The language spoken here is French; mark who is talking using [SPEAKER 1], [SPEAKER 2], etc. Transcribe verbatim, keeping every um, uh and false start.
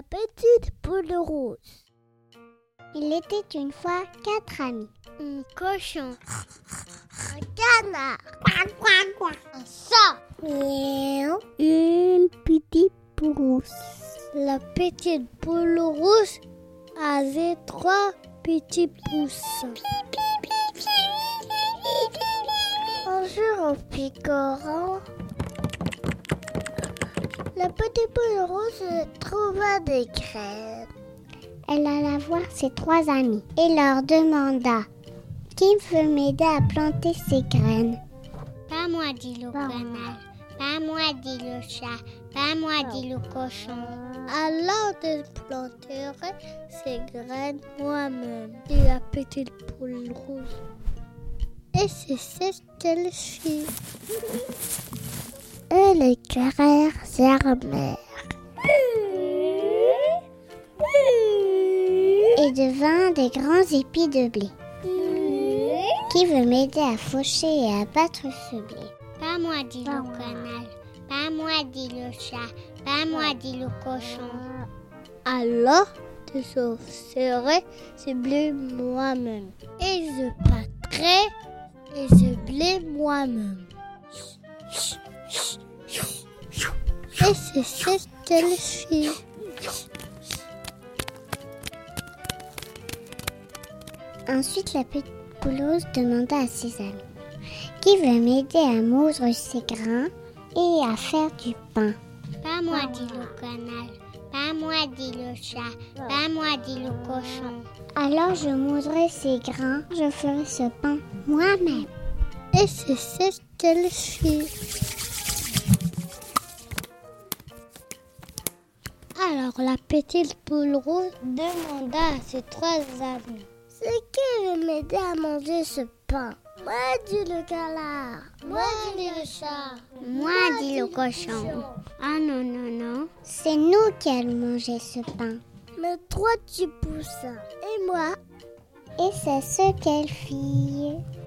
[SPEAKER 1] petite poule rose.
[SPEAKER 2] Il était une fois quatre amis.
[SPEAKER 1] Un cochon, un canard, un chat,
[SPEAKER 2] Miaou.
[SPEAKER 1] une petite poule rose. La petite poule rose avait trois petits poussins. Un jour, en picorant, la petite poule rose trouva des graines.
[SPEAKER 2] Elle alla voir ses trois amis et leur demanda « Qui veut m'aider à planter ces graines ?»
[SPEAKER 3] Pas moi, dit le canard. Pas moi, dit le chat. Pas moi, dit le cochon.
[SPEAKER 1] Alors je planterai ces graines moi-même, dit la petite poule rose. Et c'est ce qu'elle fit. Et les graines germèrent.
[SPEAKER 2] Et devint des grands épis de blé. Qui veut m'aider à faucher et à battre ce blé?
[SPEAKER 3] Pas moi, dit le canard. Pas moi, dit le chat. Pas moi, dit le cochon.
[SPEAKER 1] Alors je saucerai ce blé moi-même. Et je battrai et ce blé moi-même. Et c'est ce qu'elle fit.
[SPEAKER 2] Ensuite, la petite poule rose demanda à ses amis « Qui veut m'aider à moudre ces grains et à faire du pain ?»
[SPEAKER 3] Pas moi, dit le canard. Pas moi, dit le chat. Pas moi, dit le cochon.
[SPEAKER 2] Alors je moudrai ces grains, je ferai ce pain moi-même.
[SPEAKER 1] Et c'est ce qu'elle fit. Alors la petite poule rose demanda à ses trois amis « C'est qui veut m'aider à manger ce pain ?» Moi, dit le canard. Moi, dit le chat.
[SPEAKER 2] Moi, dit le cochon. Ah non, non, non, c'est nous qui allons manger ce pain.
[SPEAKER 1] Mais trois petits poussins. Et moi?
[SPEAKER 2] Et c'est ce qu'elle fit.